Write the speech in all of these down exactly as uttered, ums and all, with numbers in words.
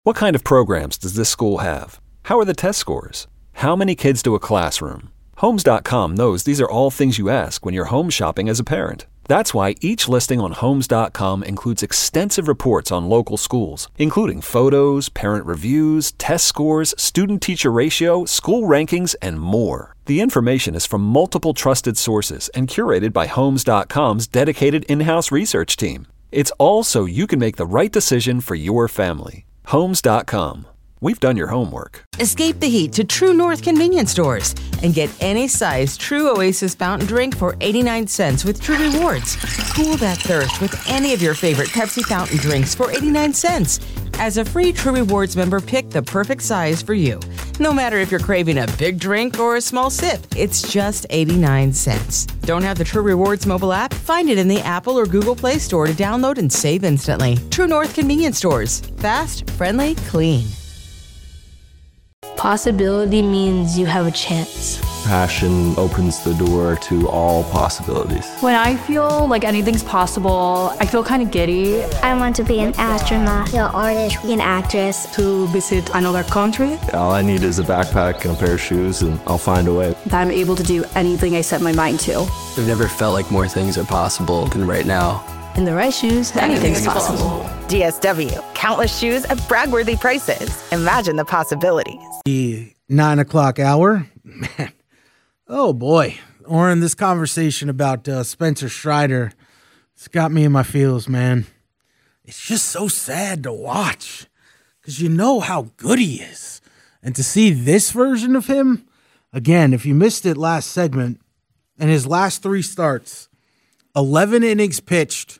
What kind of programs does this school have? How are the test scores? How many kids do a classroom? Homes dot com knows these are all things you ask when you're home shopping as a parent. That's why each listing on Homes dot com includes extensive reports on local schools, including photos, parent reviews, test scores, student-teacher ratio, school rankings, and more. The information is from multiple trusted sources and curated by Homes dot com's dedicated in-house research team. It's all so you can make the right decision for your family. Homes dot com. We've done your homework. Escape the heat to True North convenience stores and get any size True Oasis fountain drink for eighty-nine cents with True Rewards. Cool that thirst with any of your favorite Pepsi fountain drinks for eighty-nine cents. As a free True Rewards member, pick the perfect size for you. No matter if you're craving a big drink or a small sip, it's just eighty-nine cents. Don't have the True Rewards mobile app? Find it in the Apple or Google Play Store to download and save instantly. True North convenience stores. Fast, friendly, clean. Possibility means you have a chance. Passion opens the door to all possibilities. When I feel like anything's possible, I feel kind of giddy. I want to be an astronaut, an artist, an actress. To visit another country. All I need is a backpack and a pair of shoes, and I'll find a way. That I'm able to do anything I set my mind to. I've never felt like more things are possible than right now. In the right shoes, anything's, anything's possible. possible. D S W, countless shoes at brag-worthy prices. Imagine the possibilities. The nine o'clock hour. Man, oh boy. Oren, this conversation about uh, Spencer Strider, it's got me in my feels, man. It's just so sad to watch because you know how good he is. And to see this version of him, again, if you missed it last segment, and his last three starts, eleven innings pitched,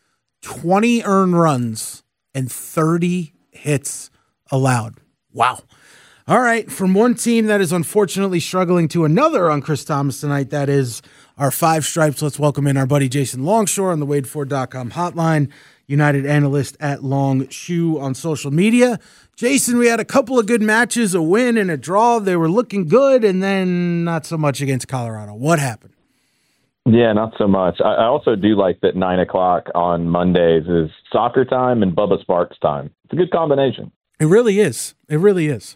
twenty earned runs, and thirty hits allowed. Wow. All right, from one team that is unfortunately struggling to another on Chris Thomas tonight, that is our Five Stripes. Let's welcome in our buddy Jason Longshore on the Wade Ford dot com hotline, United analyst at Longshoe on social media. Jason, we had a couple of good matches, a win and a draw. They were looking good, and then not so much against Colorado. What happened? Yeah, not so much. I, I also do like that nine o'clock on Mondays is soccer time and Bubba Sparks time. It's a good combination. It really is. It really is.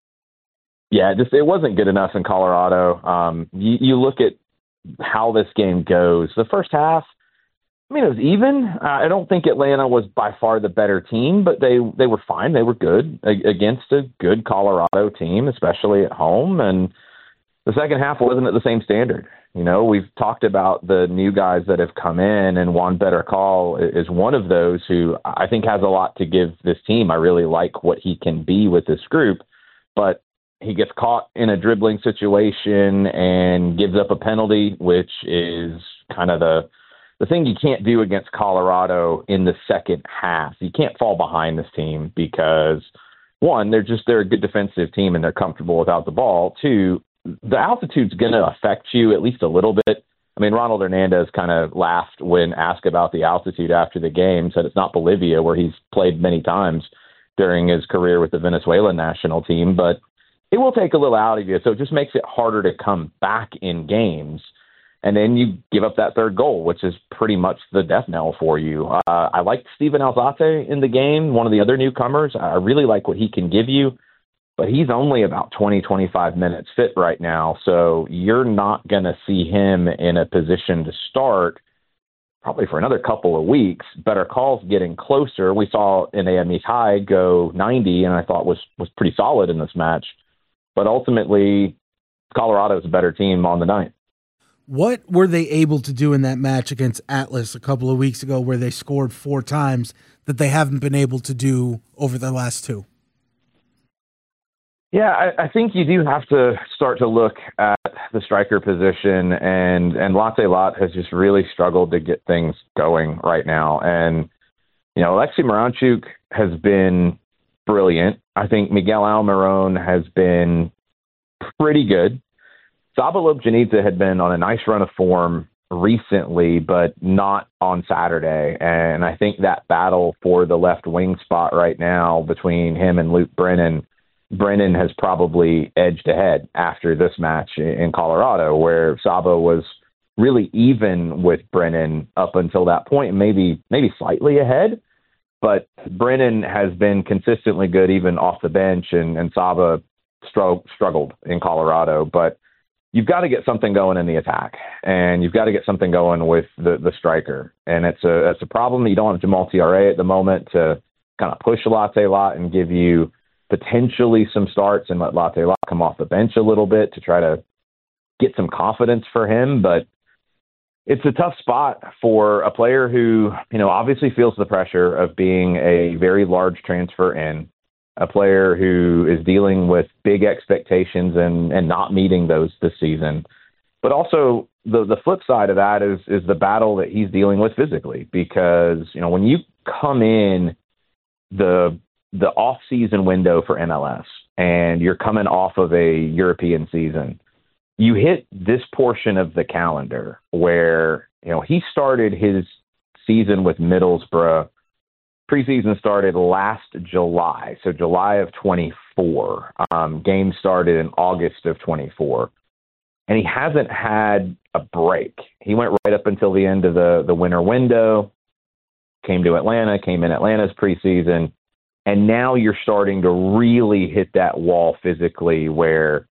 Yeah, just it wasn't good enough in Colorado. Um, you, you look at how this game goes. The first half, I mean, it was even. Uh, I don't think Atlanta was by far the better team, but they, they were fine. They were good a, against a good Colorado team, especially at home. And the second half wasn't at the same standard. You know, we've talked about the new guys that have come in, and Juan Bettercall is one of those who I think has a lot to give this team. I really like what he can be with this group, but he gets caught in a dribbling situation and gives up a penalty, which is kind of the the thing you can't do against Colorado in the second half. You can't fall behind this team because, one, they're just they're a good defensive team and they're comfortable without the ball. Two, the altitude's going to affect you at least a little bit. I mean, Ronald Hernandez kind of laughed when asked about the altitude after the game, said it's not Bolivia, where he's played many times during his career with the Venezuelan national team, but it will take a little out of you, so it just makes it harder to come back in games. And then you give up that third goal, which is pretty much the death knell for you. Uh, I liked Steven Alzate in the game, one of the other newcomers. I really like what he can give you, but he's only about twenty, twenty-five minutes fit right now, so you're not going to see him in a position to start probably for another couple of weeks. Bettercall's getting closer. We saw N A M East High go ninety, and I thought was was pretty solid in this match. But ultimately, Colorado's a better team on the night. What were they able to do in that match against Atlas a couple of weeks ago where they scored four times that they haven't been able to do over the last two? Yeah, I, I think you do have to start to look at the striker position, and, and Latte Lot has just really struggled to get things going right now. And, you know, Alexei Miranchuk has been brilliant. I think Miguel Almiron has been pretty good. Saba Lobjanidze had been on a nice run of form recently, but not on Saturday. And I think that battle for the left wing spot right now between him and Luke Brennan, Brennan has probably edged ahead after this match in Colorado, where Saba was really even with Brennan up until that point, maybe maybe slightly ahead. But Brennan has been consistently good even off the bench, and, and Saba stro- struggled in Colorado. But you've got to get something going in the attack, and you've got to get something going with the, the striker. And it's a it's a problem. You don't have Jamal T R A at the moment to kind of push Latte Lot and give you potentially some starts and let Latte Lot come off the bench a little bit to try to get some confidence for him. But it's a tough spot for a player who, you know, obviously feels the pressure of being a very large transfer in, a player who is dealing with big expectations and, and not meeting those this season. But also the the flip side of that is is the battle that he's dealing with physically, because, you know, when you come in the the off-season window for M L S and you're coming off of a European season, you hit this portion of the calendar where, you know, he started his season with Middlesbrough. Preseason started last July, so July of twenty-four. Um, games started in August of twenty-four. And he hasn't had a break. He went right up until the end of the, the winter window, came to Atlanta, came in Atlanta's preseason, and now you're starting to really hit that wall physically where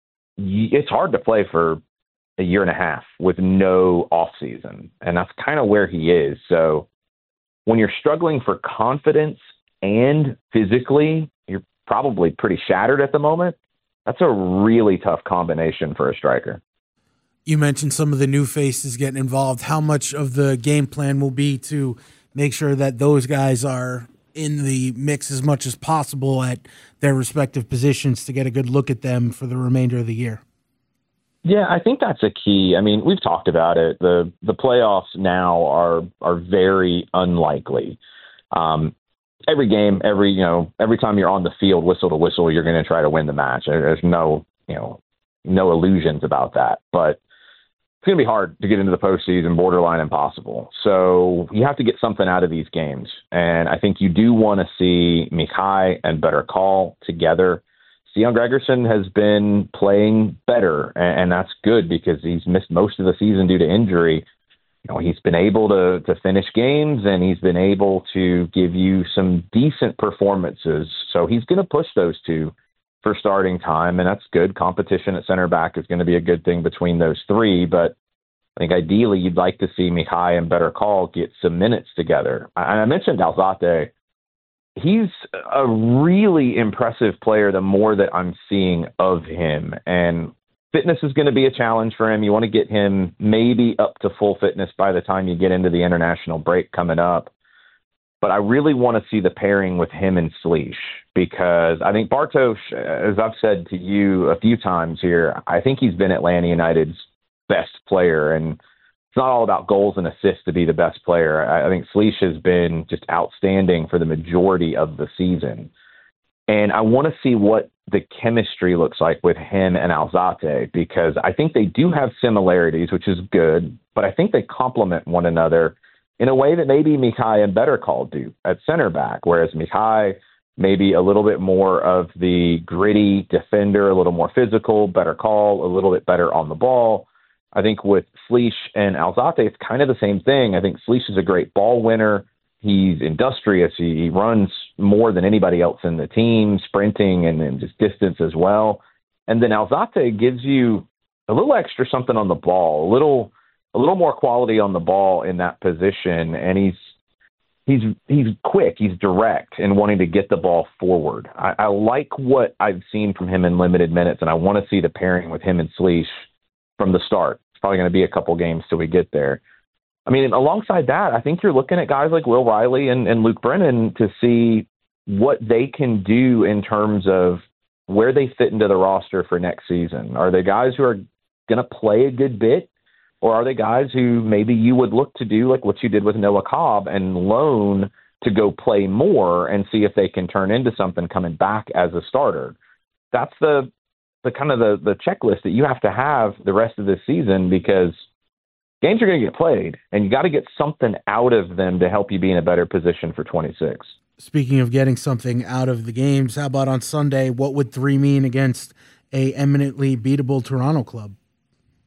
it's hard to play for a year and a half with no off season. And that's kind of where he is. So when you're struggling for confidence and physically, you're probably pretty shattered at the moment. That's a really tough combination for a striker. You mentioned some of the new faces getting involved. How much of the game plan will be to make sure that those guys are in the mix as much as possible at their respective positions to get a good look at them for the remainder of the year? Yeah, I think that's a key. I mean, we've talked about it. The the playoffs now are are very unlikely. Um, every game, every you know, every time you're on the field, whistle to whistle, you're going to try to win the match. There's no you know no illusions about that. But it's going to be hard to get into the postseason, borderline impossible. So you have to get something out of these games. And I think you do want to see Mihai and Better Call together. Stian Gregerson has been playing better, and that's good because he's missed most of the season due to injury. You know, he's been able to to finish games, and he's been able to give you some decent performances. So he's going to push those two for starting time, and that's good. Competition at center back is going to be a good thing between those three, but I think ideally you'd like to see Mihai and Better Call get some minutes together. I, I mentioned Alzate. He's a really impressive player the more that I'm seeing of him, and fitness is going to be a challenge for him. You want to get him maybe up to full fitness by the time you get into the international break coming up. But I really want to see the pairing with him and Sliš, because I think Bartosz, as I've said to you a few times here, I think he's been Atlanta United's best player. And it's not all about goals and assists to be the best player. I think Sliš has been just outstanding for the majority of the season. And I want to see what the chemistry looks like with him and Alzate, because I think they do have similarities, which is good, but I think they complement one another in a way that maybe Mihai and Better Call do at center back, whereas Mihai maybe a little bit more of the gritty defender, a little more physical, Better Call, a little bit better on the ball. I think with Sliš and Alzate, it's kind of the same thing. I think Sliš is a great ball winner. He's industrious. He, he runs more than anybody else in the team, sprinting and, and just distance as well. And then Alzate gives you a little extra something on the ball, a little a little more quality on the ball in that position. And he's he's he's quick. He's direct in wanting to get the ball forward. I, I like what I've seen from him in limited minutes, and I want to see the pairing with him and Sliš from the start. It's probably going to be a couple games till we get there. I mean, alongside that, I think you're looking at guys like Will Riley and, and Luke Brennan to see what they can do in terms of where they fit into the roster for next season. Are they guys who are going to play a good bit, or are they guys who maybe you would look to do like what you did with Noah Cobb and loan to go play more and see if they can turn into something coming back as a starter? That's the the kind of the, the checklist that you have to have the rest of this season, because games are going to get played, and you got to get something out of them to help you be in a better position for twenty-six. Speaking of getting something out of the games, how about on Sunday? What would three mean against a eminently beatable Toronto club?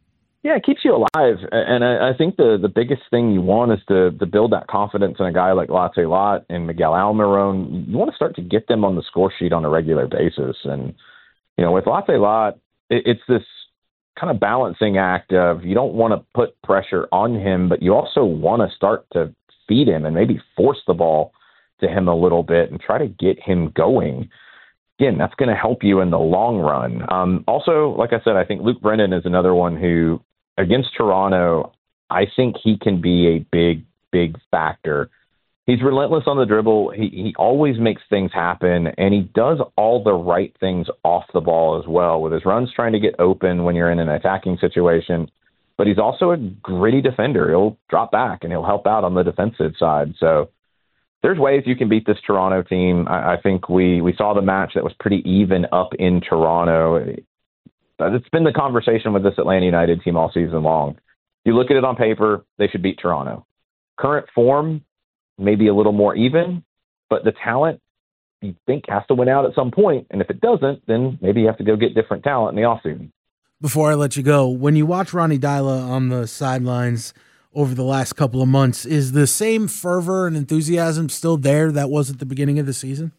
Yeah, it keeps you alive. And I, I think the, the biggest thing you want is to, to build that confidence in a guy like Latte Lott and Miguel Almiron. You want to start to get them on the score sheet on a regular basis. And, you know, with Latte Lott, it, it's this kind of balancing act of you don't want to put pressure on him, but you also want to start to feed him and maybe force the ball to him a little bit and try to get him going. Again, that's going to help you in the long run. Um, also, like I said, I think Luke Brennan is another one who, against Toronto, I think he can be a big, big factor. He's relentless on the dribble. He he always makes things happen, and he does all the right things off the ball as well, with his runs trying to get open when you're in an attacking situation. But he's also a gritty defender. He'll drop back, and he'll help out on the defensive side. So there's ways you can beat this Toronto team. I, I think we, we saw the match that was pretty even up in Toronto. It's been the conversation with this Atlanta United team all season long. You look at it on paper, they should beat Toronto. Current form, maybe a little more even, but the talent, you think, has to win out at some point. And if it doesn't, then maybe you have to go get different talent in the offseason. Before I let you go, when you watch Ronny Deila on the sidelines over the last couple of months, is the same fervor and enthusiasm still there that was at the beginning of the season?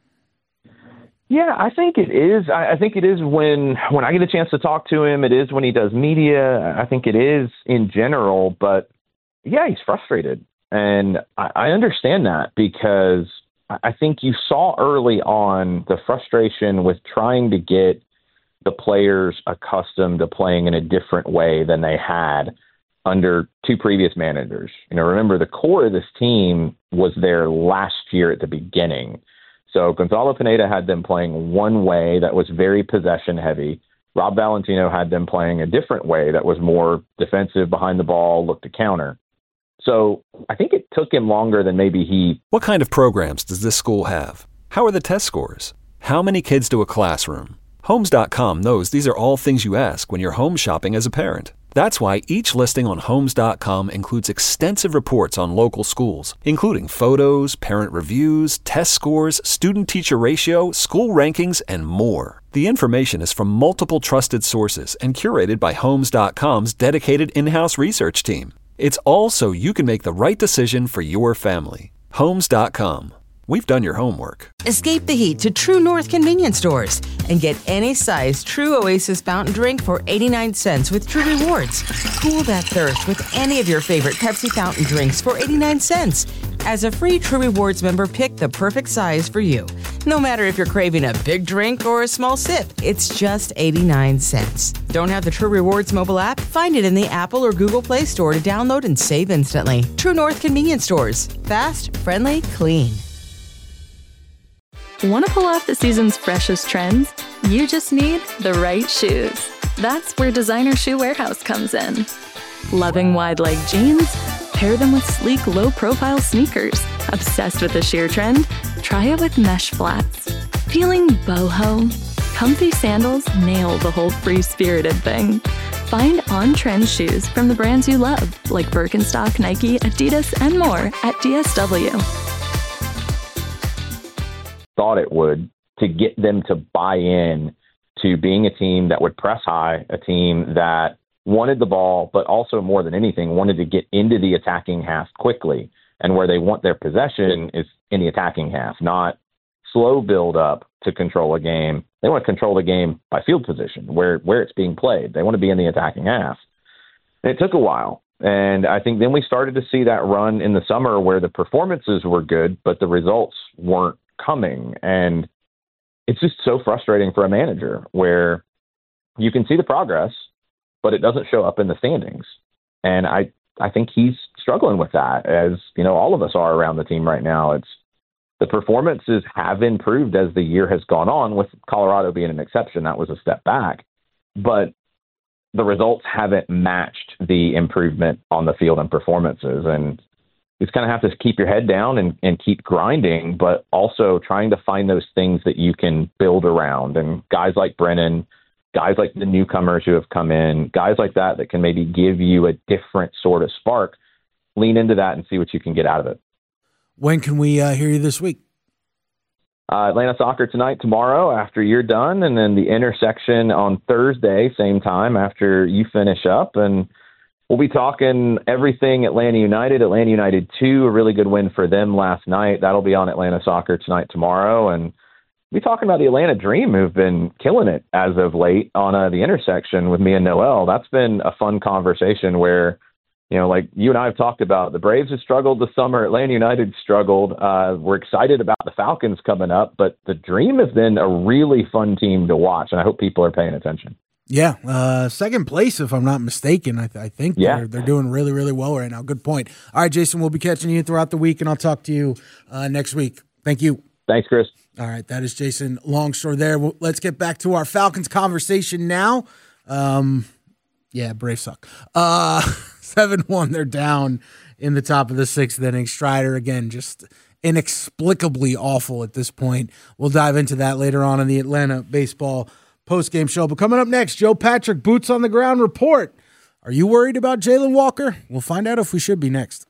Yeah, I think it is. I, I think it is when when I get a chance to talk to him. It is when he does media. I think it is in general. But, yeah, he's frustrated. And I, I understand that because I think you saw early on the frustration with trying to get the players accustomed to playing in a different way than they had under two previous managers. You know, remember, the core of this team was there last year at the beginning. So Gonzalo Pineda had them playing one way that was very possession heavy. Rob Valentino had them playing a different way that was more defensive, behind the ball, look to counter. So I think it took him longer than maybe he... What kind of programs does this school have? How are the test scores? How many kids do a classroom? Homes dot com knows these are all things you ask when you're home shopping as a parent. That's why each listing on Homes dot com includes extensive reports on local schools, including photos, parent reviews, test scores, student-teacher ratio, school rankings, and more. The information is from multiple trusted sources and curated by Homes dot com's dedicated in-house research team. It's all so you can make the right decision for your family. Homes dot com. We've done your homework. Escape the heat to True North convenience stores and get any size True Oasis fountain drink for eighty-nine cents with True Rewards. Cool that thirst with any of your favorite Pepsi fountain drinks for eighty-nine cents. As a free True Rewards member, pick the perfect size for you. No matter if you're craving a big drink or a small sip, it's just eighty-nine cents. Don't have the True Rewards mobile app? Find it in the Apple or Google Play Store to download and save instantly. True North convenience stores. Fast, friendly, clean. Want to pull off the season's freshest trends? You just need the right shoes. That's where Designer Shoe Warehouse comes in. Loving wide-leg jeans? Pair them with sleek, low-profile sneakers. Obsessed with the sheer trend? Try it with mesh flats. Feeling boho? Comfy sandals nail the whole free-spirited thing. Find on-trend shoes from the brands you love, like Birkenstock, Nike, Adidas, and more at D S W. Thought it would, to get them to buy in to being a team that would press high, a team that wanted the ball, but also more than anything, wanted to get into the attacking half quickly. And where they want their possession is in the attacking half, not slow build up to control a game. They want to control the game by field position, where, where it's being played. They want to be in the attacking half. And it took a while. And I think then we started to see that run in the summer where the performances were good, but the results weren't coming. And it's just so frustrating for a manager where you can see the progress, but it doesn't show up in the standings. And I, I think he's struggling with that, as you know, all of us are around the team right now. It's the performances have improved as the year has gone on, with Colorado being an exception. That was a step back, but the results haven't matched the improvement on the field and performances. And you just kind of have to keep your head down and, and keep grinding, but also trying to find those things that you can build around. And guys like Brennan, guys like the newcomers who have come in, guys like that that can maybe give you a different sort of spark, lean into that and see what you can get out of it. When can we uh, hear you this week? Uh, Atlanta Soccer tonight, tomorrow after you're done, and then the intersection on Thursday, same time after you finish up. And we'll be talking everything Atlanta United, Atlanta United two, a really good win for them last night. That'll be on Atlanta Soccer tonight, tomorrow. And we'll be talking about the Atlanta Dream, who've been killing it as of late on uh, the intersection with me and Noel. That's been a fun conversation where, you know, like you and I have talked about, the Braves have struggled this summer. Atlanta United struggled. Uh, we're excited about the Falcons coming up, but the Dream has been a really fun team to watch, and I hope people are paying attention. Yeah, uh, second place, if I'm not mistaken. I, th- I think yeah. they're, they're doing really, really well right now. Good point. All right, Jason, we'll be catching you throughout the week, and I'll talk to you uh, next week. Thank you. Thanks, Chris. All right, that is Jason Longshore there. Well, let's get back to our Falcons conversation now. Um, yeah, Braves suck. Uh seven one, they're down in the top of the sixth inning. Strider, again, just inexplicably awful at this point. We'll dive into that later on in the Atlanta Baseball postgame show. But coming up next, Joe Patrick, Boots on the Ground report. Are you worried about Jalen Walker? We'll find out if we should be next.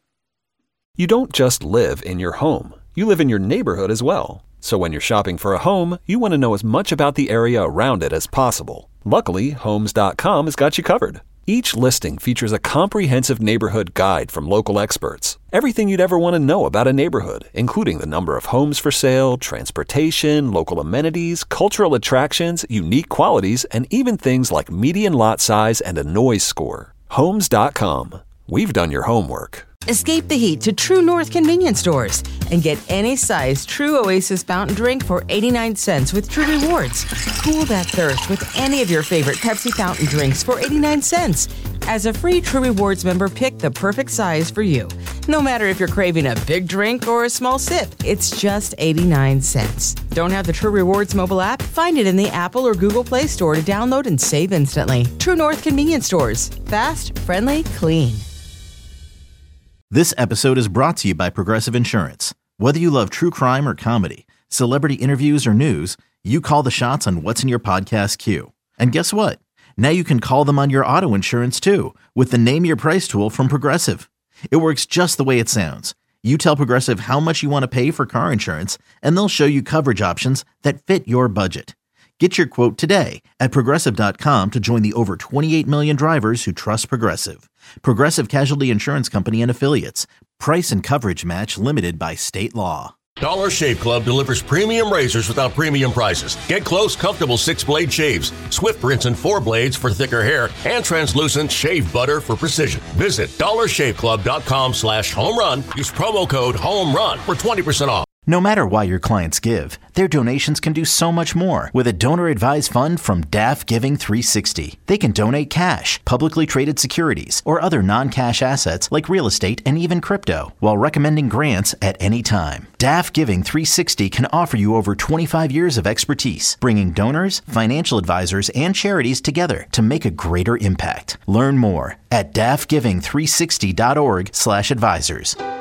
You don't just live in your home. You live in your neighborhood as well. So when you're shopping for a home, you want to know as much about the area around it as possible. Luckily, Homes dot com has got you covered. Each listing features a comprehensive neighborhood guide from local experts. Everything you'd ever want to know about a neighborhood, including the number of homes for sale, transportation, local amenities, cultural attractions, unique qualities, and even things like median lot size and a noise score. Homes dot com. We've done your homework. Escape the heat to True North convenience stores and get any size True Oasis fountain drink for eighty-nine cents with True Rewards. Cool that thirst with any of your favorite Pepsi fountain drinks for eighty-nine cents. As a free True Rewards member, pick the perfect size for you. No matter if you're craving a big drink or a small sip, it's just eighty-nine cents. Don't have the True Rewards mobile app? Find it in the Apple or Google Play Store to download and save instantly. True North convenience stores. Fast, friendly, clean. This episode is brought to you by Progressive Insurance. Whether you love true crime or comedy, celebrity interviews or news, you call the shots on what's in your podcast queue. And guess what? Now you can call them on your auto insurance too with the Name Your Price tool from Progressive. It works just the way it sounds. You tell Progressive how much you want to pay for car insurance, and they'll show you coverage options that fit your budget. Get your quote today at Progressive dot com to join the over twenty-eight million drivers who trust Progressive. Progressive Casualty Insurance Company and Affiliates. Price and coverage match limited by state law. Dollar Shave Club delivers premium razors without premium prices. Get close, comfortable six-blade shaves, Swift rinse and four blades for thicker hair, and translucent shave butter for precision. Visit dollar shave club dot com slash home run. Use promo code HOMERUN for twenty percent off. No matter why your clients give, their donations can do so much more with a donor-advised fund from D A F Giving three sixty. They can donate cash, publicly traded securities, or other non-cash assets like real estate and even crypto, while recommending grants at any time. D A F Giving three sixty can offer you over twenty-five years of expertise, bringing donors, financial advisors, and charities together to make a greater impact. Learn more at D A F giving three sixty dot org slash advisors.